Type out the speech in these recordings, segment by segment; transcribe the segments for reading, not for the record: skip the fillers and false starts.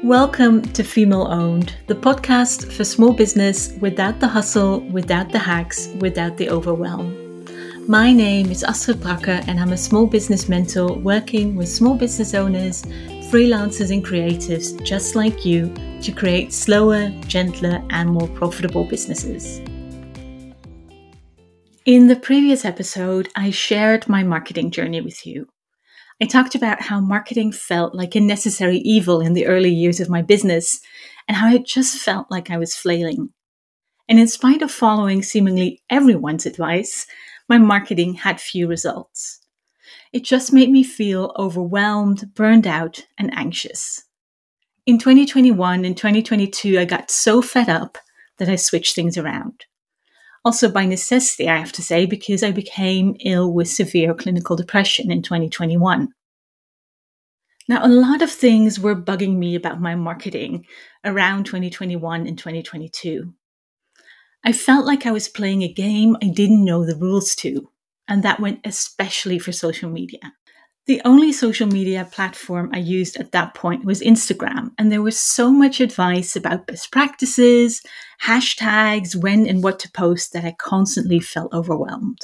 Welcome to Female Owned, the podcast for small business without the hustle, without the hacks, without the overwhelm. My name is Astrid Brakke and I'm a small business mentor working with small business owners, freelancers and creatives just like you to create slower, gentler and more profitable businesses. In the previous episode, I shared my marketing journey with you. I talked about how marketing felt like a necessary evil in the early years of my business and how it just felt like I was flailing. And in spite of following seemingly everyone's advice, my marketing had few results. It just made me feel overwhelmed, burned out, and anxious. In 2021 and 2022, I got so fed up that I switched things around. Also by necessity, I have to say, because I became ill with severe clinical depression in 2021. Now, a lot of things were bugging me about my marketing around 2021 and 2022. I felt like I was playing a game I didn't know the rules to, and that went especially for social media. The only social media platform I used at that point was Instagram, and there was so much advice about best practices, hashtags, when and what to post that I constantly felt overwhelmed.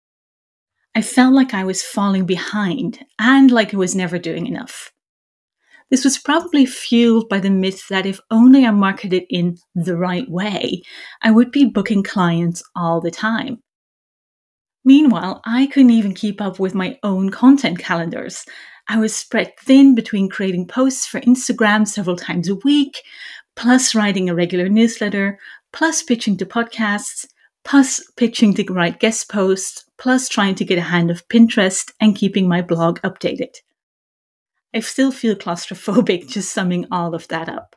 I felt like I was falling behind and like I was never doing enough. This was probably fueled by the myth that if only I marketed in the right way, I would be booking clients all the time. Meanwhile, I couldn't even keep up with my own content calendars. I was spread thin between creating posts for Instagram several times a week, plus writing a regular newsletter, plus pitching to podcasts, plus pitching to write guest posts, plus trying to get a hand of Pinterest and keeping my blog updated. I still feel claustrophobic just summing all of that up.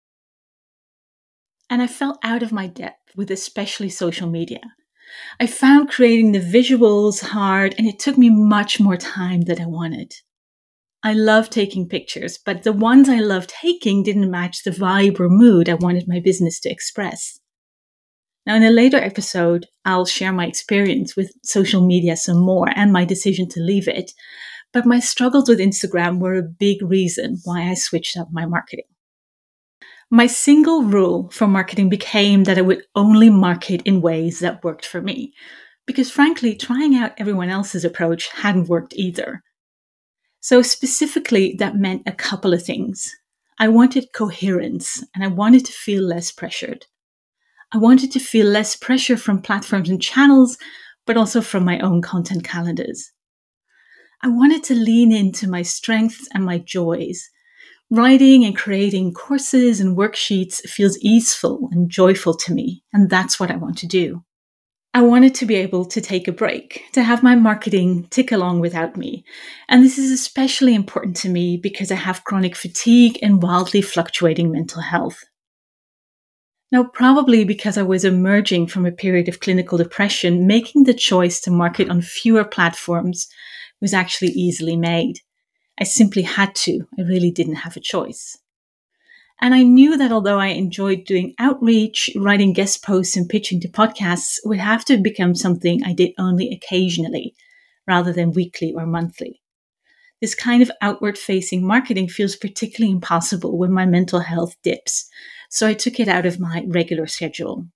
And I felt out of my depth with especially social media. I found creating the visuals hard and it took me much more time than I wanted. I love taking pictures, but the ones I loved taking didn't match the vibe or mood I wanted my business to express. Now, in a later episode, I'll share my experience with social media some more and my decision to leave it, but my struggles with Instagram were a big reason why I switched up my marketing. My single rule for marketing became that I would only market in ways that worked for me, because frankly, trying out everyone else's approach hadn't worked either. So specifically, that meant a couple of things. I wanted coherence and I wanted to feel less pressured. I wanted to feel less pressure from platforms and channels, but also from my own content calendars. I wanted to lean into my strengths and my joys. Writing and creating courses and worksheets feels easeful and joyful to me, and that's what I want to do. I wanted to be able to take a break, to have my marketing tick along without me. And this is especially important to me because I have chronic fatigue and wildly fluctuating mental health. Now, probably because I was emerging from a period of clinical depression, making the choice to market on fewer platforms was actually easily made. I simply had to. I really didn't have a choice. And I knew that although I enjoyed doing outreach, writing guest posts and pitching to podcasts would have to become something I did only occasionally, rather than weekly or monthly. This kind of outward-facing marketing feels particularly impossible when my mental health dips, so I took it out of my regular schedule.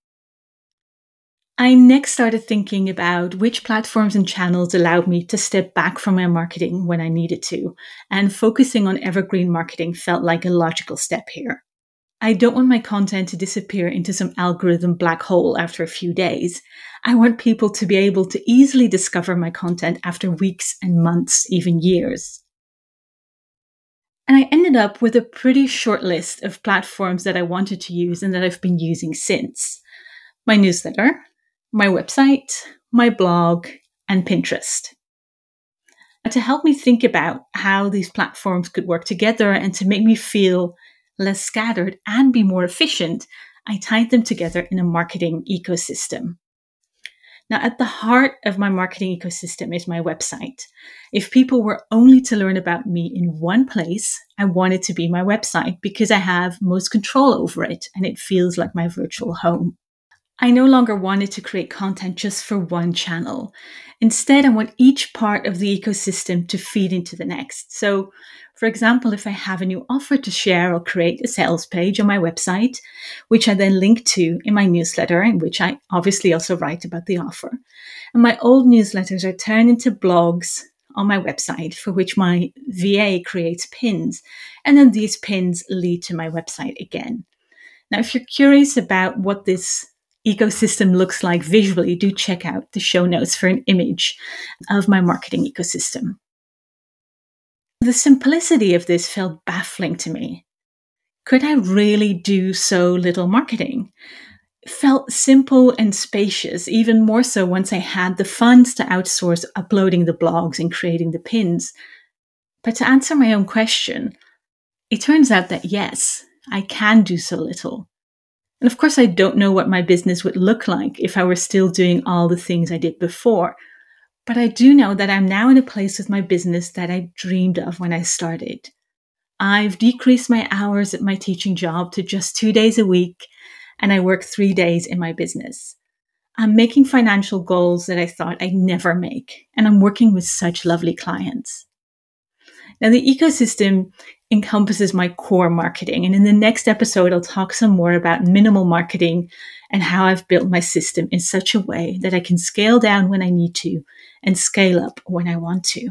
I next started thinking about which platforms and channels allowed me to step back from my marketing when I needed to, and focusing on evergreen marketing felt like a logical step here. I don't want my content to disappear into some algorithm black hole after a few days. I want people to be able to easily discover my content after weeks and months, even years. And I ended up with a pretty short list of platforms that I wanted to use and that I've been using since. My newsletter, my website, my blog, and Pinterest. To help me think about how these platforms could work together and to make me feel less scattered and be more efficient, I tied them together in a marketing ecosystem. Now, at the heart of my marketing ecosystem is my website. If people were only to learn about me in one place, I want it to be my website because I have most control over it and it feels like my virtual home. I no longer wanted to create content just for one channel. Instead, I want each part of the ecosystem to feed into the next. So, for example, if I have a new offer to share, I'll create a sales page on my website, which I then link to in my newsletter, in which I obviously also write about the offer. And my old newsletters are turned into blogs on my website, for which my VA creates pins. And then these pins lead to my website again. Now, if you're curious about what this ecosystem looks like visually, do check out the show notes for an image of my marketing ecosystem. The simplicity of this felt baffling to me. Could I really do so little marketing? It felt simple and spacious, even more so once I had the funds to outsource uploading the blogs and creating the pins. But to answer my own question, it turns out that yes, I can do so little. And of course, I don't know what my business would look like if I were still doing all the things I did before. But I do know that I'm now in a place with my business that I dreamed of when I started. I've decreased my hours at my teaching job to just 2 days a week, and I work 3 days in my business. I'm making financial goals that I thought I'd never make, and I'm working with such lovely clients. Now, the ecosystem encompasses my core marketing. And in the next episode, I'll talk some more about minimal marketing and how I've built my system in such a way that I can scale down when I need to and scale up when I want to.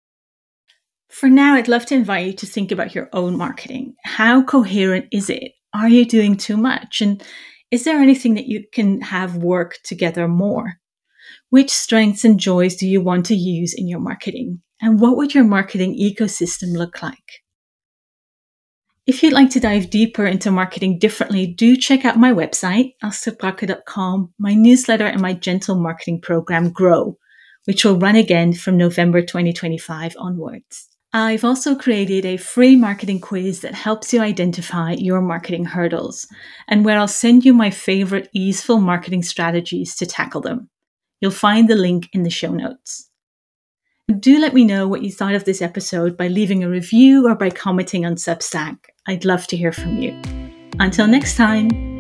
For now, I'd love to invite you to think about your own marketing. How coherent is it? Are you doing too much? And is there anything that you can have work together more? Which strengths and joys do you want to use in your marketing? And what would your marketing ecosystem look like? If you'd like to dive deeper into marketing differently, do check out my website, astridbrakke.com, my newsletter, and my gentle marketing program, Grow, which will run again from November 2025 onwards. I've also created a free marketing quiz that helps you identify your marketing hurdles, and where I'll send you my favorite easeful marketing strategies to tackle them. You'll find the link in the show notes. Do let me know what you thought of this episode by leaving a review or by commenting on Substack. I'd love to hear from you. Until next time.